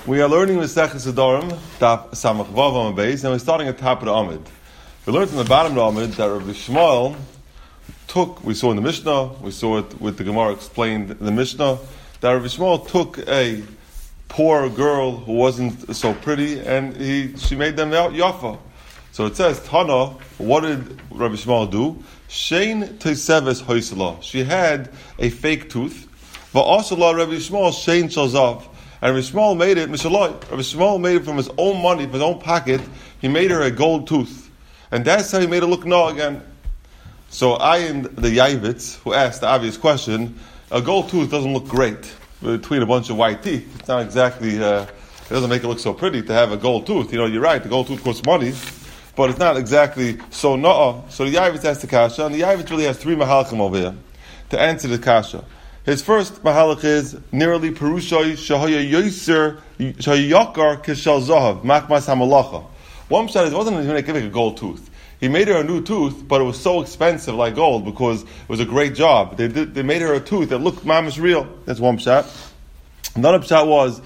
We are learning Maseches Nedarim, Daf Samach Vav Amud Beis, and we're starting at the top of the Amud. We learned from the bottom of the Amud that Rabbi Shmuel we saw in the Mishnah, we saw it with the Gemara explained in the Mishnah, that Rabbi Shmuel took a poor girl who wasn't so pretty, and she made them out Yafa. So it says, Tana, what did Rabbi Shmuel do? Shein Teiseves Hoysala. She had a fake tooth. Va'asala Rabbi Shmuel Shein Shalzav. And Rabbi Shmuel made it, Mishaloi. Rabbi Shmuel made it from his own money, from his own pocket. He made her a gold tooth. And that's how he made her look no again. So I and the Yavitz, who asked the obvious question, a gold tooth doesn't look great between a bunch of white teeth. It's not exactly, it doesn't make it look so pretty to have a gold tooth. You know, you're right, the gold tooth costs money, but it's not exactly so na'ah. So the Yavitz asked the Kasha, and the Yavitz really has three mahalachim over here to answer the Kasha. His first mahalach is nearly perushay shahaya yoser shahayakar kishal zahav makmas hamalacha. One shot is wasn't even giving a gold tooth. He made her a new tooth, but it was so expensive like gold because it was a great job. They made her a tooth that looked mamish real. That's one shot. Another shot was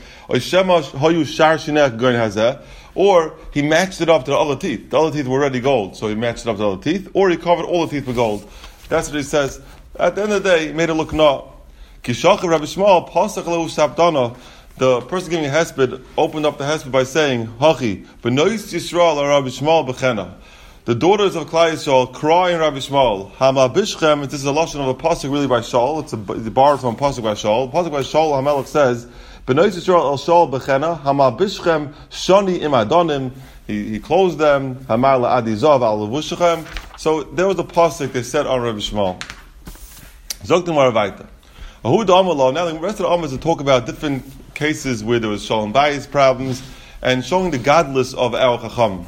or he matched it up to the other teeth. The other teeth were already gold, so he matched it up to the other teeth, or he covered all the teeth with gold. That's what he says. At the end of the day, he made it look nah. Kishach Rabbi Shmuel pasach lehu sabdana. The person giving a hesped opened up the hesped by saying, "Hachi b'nois Yisrael Rabbi Shmuel b'chena." The daughters of Klal Yisrael cry in Rabbi Shmuel. Hama bishchem. This is a lashon of a pasuk really by Shaul. It's borrowed from a pasuk by Shaul. Pasuk by Shaul Hamelech says, "B'nois Yisrael el Shaul b'chena. Hama bishchem shani im adonim." He closed them. Hamar la'adizav al levushchem. So there was a pasuk they said on Rabbi Shmuel. Zogdim Maravaita. Now the rest of the Amos to talk about different cases where there was Shalom Bayis problems and showing the godless of our Chacham.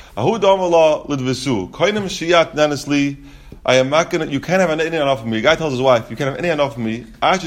You can't have any enough of me. The guy tells his wife, you can't have any enough of me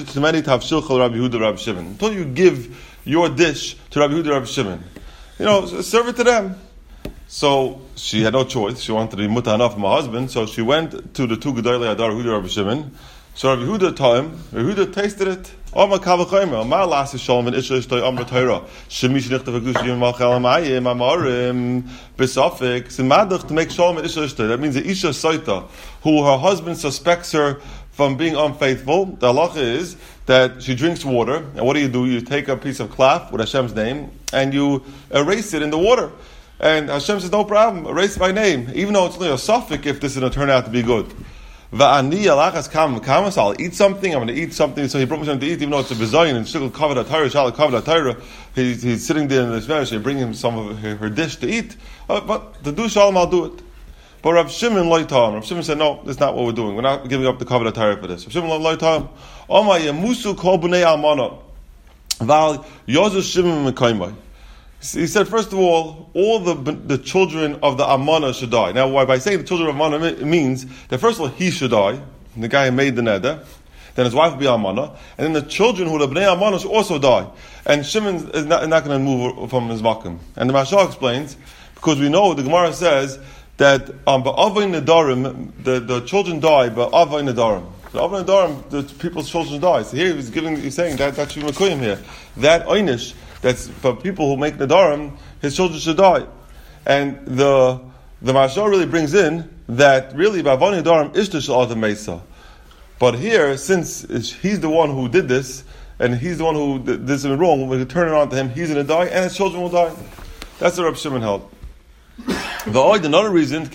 until you give your dish to Rabbi Yehuda Rabbi Shimon. You know, serve it to them. So she had no choice. She wanted to be muta enough from her husband, so she went to the two Gedolei Adar Yehuda Rabbi Shimon. So Rabbi Yehuda told him, Rabbi Yehuda tasted it. Omar Kavachayma, Omar Lasi Shalom and Isha Ishtoi Omar Torah. Shemish Nichtav Agushim Machal Amayim Amarim Besafik. Simadach to make Shalom and Isha Ishtoi. That means the Isha Saita, who her husband suspects her from being unfaithful. The halacha is that she drinks water, and what do? You take a piece of cloth with Hashem's name and you erase it in the water. And Hashem says, no problem, erase my name, even though it's only a suffix if this is going to turn out to be good. I'll eat something, I'm going to eat something. So he brought me something to eat, even though it's a bizayin and shikul kavod atayra, shal kavod atayra. He's sitting there in the Shemarish, they bring him some of her dish to eat. But to do shalom, I'll do it. But Rav Shimon loitam. Rav Shimon said, no, that's not what we're doing. We're not giving up the kavod atayra for this. Rav Shimon loitam. Oma yemusu kol b'nei almana. Val yozu Shimon mekaymai. He said, first of all the children of the Amana should die. Now, by saying the children of Amana, it means that first of all, he should die, the guy who made the neder, then his wife will be Amana, and then the children who are the Bnei Amana should also die. And Shimon is not going to move from his makom. And the Mashal explains, because we know, the Gemara says, that Ba'avay Nedarim, the children die, but Avay Nedarim. The Avay Nedarim, the people's children die. So here he's saying that should be Mekuyim here. That Einish, that's for people who make Nedarim, his children should die. And the Mashal really brings in that really Ba'avay Nedarim Ishta Shal Adam Mesa. But here, since he's the one who did this, and he's the one who did this wrong, when we turn it on to him, he's going to die, and his children will die. That's what Reb Shimon held. Another reason,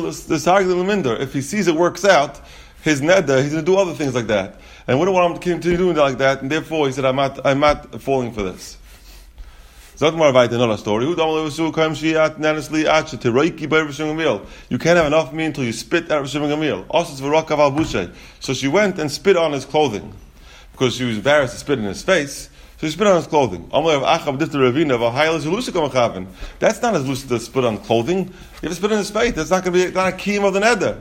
if he sees it works out, his neder, he's going to do other things like that. And we don't want him to continue doing that like that, and therefore he said, I'm not falling for this. Another story. You can't have enough of me until you spit at Rav Shimon Gamliel. So she went and spit on his clothing, because she was embarrassed to spit in his face. So she spit on his clothing. That's not as loose to spit on clothing. You have to spit in his face. That's not going to be not a kiyum of the neder.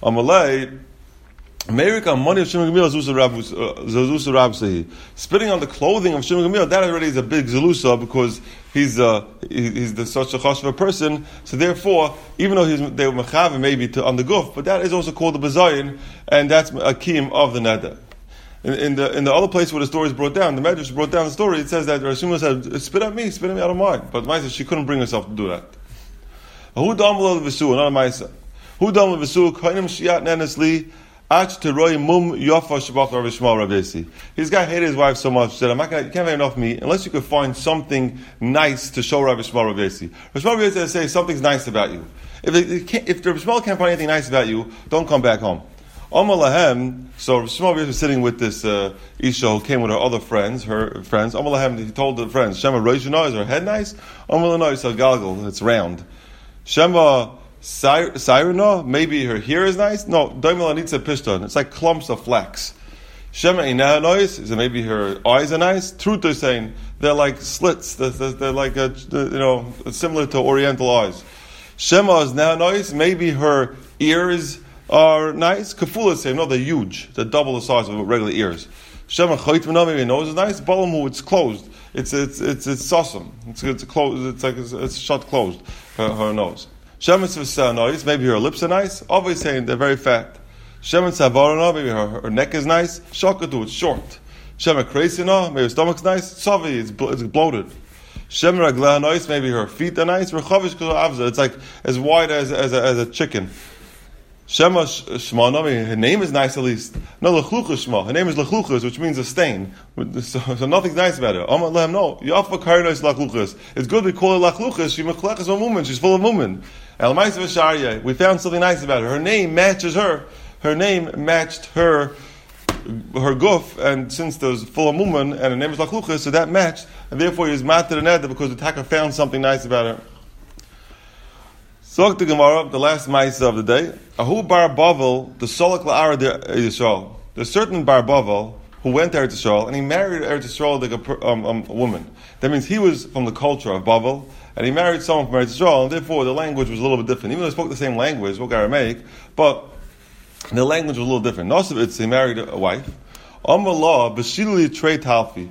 America money of Shimon Gamliel Zalusa Rabsahi. Spitting on the clothing of Shimon Gamliel, that already is a big Zalusa, because he's such a chashuv person. So therefore, even though they were mechav maybe on the guf, but that is also called the bazayin, and that's a kiyum of the neder. In the other place where the story is brought down, the Medrash brought down the story. It says that Rav Shimon said, "Spit at me, I don't mind." But Maisa, she couldn't bring herself to do that. Who damla v'su, another Maisa. Who damla v'su? Kainim shiat nenesli. This guy hated his wife so much, said, you can't have enough of me unless you could find something nice to show Rav Shmuel Rav Yesi. Rav Shmuel Rav Yesi say something's nice about you. If Rav Shmuel can't find anything nice about you, don't come back home. So Rav Shmuel was sitting with this Isha who came with her other friends, he told the friends, Shema Roshana, is her head nice? No, it's a galgal, it's round. Shema Sirena, maybe her hair is nice. No, Daimel Anitza Pishton. It's like clumps of flax. Shema Inah noise is maybe her eyes are nice. Truth, they're saying they're like slits. They're like similar to Oriental eyes. Shema is now nice. Maybe her ears are nice. Kafula is saying no, they're huge. They're double the size of regular ears. Shema Chaytmana, maybe her nose is nice. Balamu, it's closed. It's sasum. It's closed. It's shut closed. Her nose. Shemetz v'sanois, maybe her lips are nice. Always saying they're very fat. Shemetz savarana, maybe her neck is nice. Shakatu, it's short. Shemetz kreisina, maybe her stomach's nice. Savi, it's bloated. Shemetz raglanois, maybe her feet are nice. Rechavish avza, it's like as wide as a chicken. Shemetz shmana, maybe her name is nice at least. No, lechluchas shma, her name is lechluchas, which means a stain. So nothing's nice about her. Amar lehem, no, yafa karnois lechluchas. It's good we call her lechluchas. She mechlechas a woman. She's full of woman. We found something nice about her. Her name matches her. Her name matched her goof, and since there's full of woman and her name is Lachluchas, so that matched, and therefore he was matter and edda because the Taka found something nice about her. So the Gemara, the last Maisa of the day. Ahu bar Bavel, the Solak la'ara de Yisrael. There's certain bar Bavel who went to Eretz Yisrael and he married Eretz Yisrael like a woman. That means he was from the culture of Bavel. And he married someone from Eretz Yisrael, and therefore the language was a little bit different. Even though they spoke the same language, spoke Aramaic, but the language was a little different. Nosovitz, he married a wife. Amallah, Bashili Trey Talfi.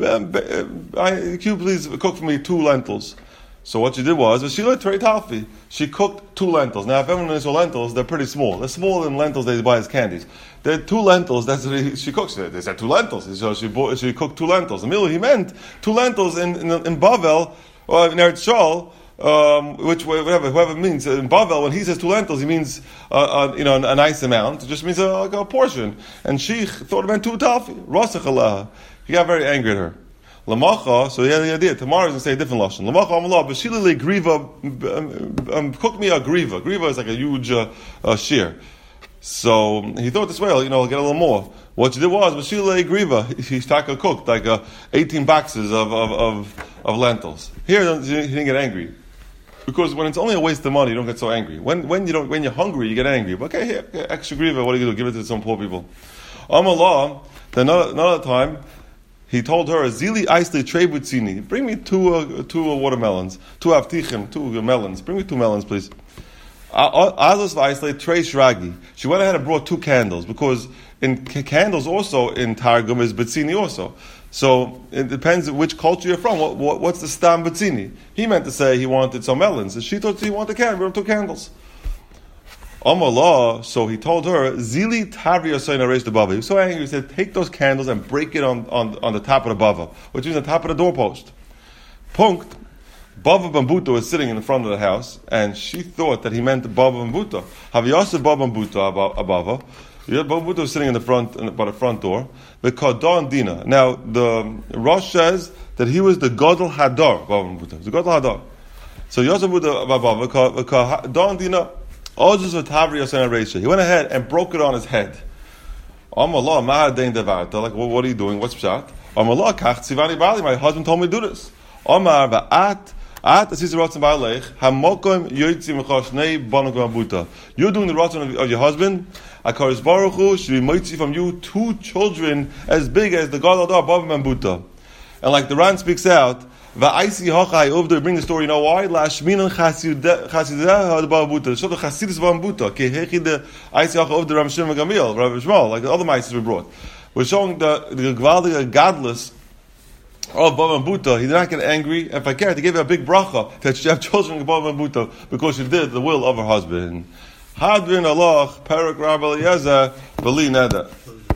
Can you please cook for me 2 lentils? So what she did was, Bashili Trey Talfi. She cooked 2 lentils. Now, if everyone knows lentils, they're pretty small. They're smaller than lentils they buy as candies. They're 2 lentils, that's what she cooks. They said 2 lentils. So she cooked 2 lentils. Immediately he meant 2 lentils in Bavel, or in Eretz Yisrael, whoever means in Bavel, when he says 2 lentils, he means a nice amount. It just means a portion. And she thought it meant 2 talfi. Rasach. He got very angry at her. Lamacha, so he had the idea. Tomorrow he's going to say a different lashon. Lamacha amalah b'shilili griva. Cook me a griva. Griva is like a huge shear. So he thought this way, I'll get a little more. What she did was, b'shilili griva. He cooked like 18 boxes of lentils. Here he didn't get angry, because when it's only a waste of money, you don't get so angry. When you're hungry, you get angry. But okay, here, extra griva. What are you going to do? Give it to some poor people. Amalah. Then another time, he told her, "Zili aisli trebutzini. Bring me 2 watermelons, 2 avtichim, 2 melons. Bring me 2 melons, please." Azos v'aisli trei shragi. She went ahead and brought 2 candles, because in candles also in Targum is betzini also. So it depends which culture you're from. What's the stam betzini? He meant to say he wanted some melons, and she thought he wanted a candle. Brought 2 candles. Amalah, so he told her, Zili Tavri Yosayna raised the bava. He was so angry, he said, take those candles and break it on the top of the bava, which means the top of the doorpost. Punkt, Bava Bambuta was sitting in the front of the house, and she thought that he meant Bava Bambuta. Haviyasa Bava Bambuta abava. Bambuta was sitting in the front, by the front door. The Kadon Dina. Now, the Rosh says that he was the Gadol Hadar, Bava Bambuta. The Gadol Hadar. So Yosef Buta Bava, Kadon Dina. He went ahead and broke it on his head. Like, what are you doing? What's pshat? My husband told me to do this. You're doing the ratzon of your husband. HaKadosh Baruch Hu should be moitzi from you 2 children as big as the God of Bava and Buta. And like the Ran speaks out, bring the story, you know why? Lashminan Chasideh the Babuta. So the Chasidus Babuta, Kehechi the Aisach of the Ram Shimon Gamil, Rabbi Shmuel, like the other mices we brought. We're showing the Gvaldiga godless of Bava Buta. He did not get angry. If I care, to give her a big bracha that she have children of Bava Buta because she did the will of her husband. Hadrin Allah, Parak Rabbi Eliezer, Beli Neda.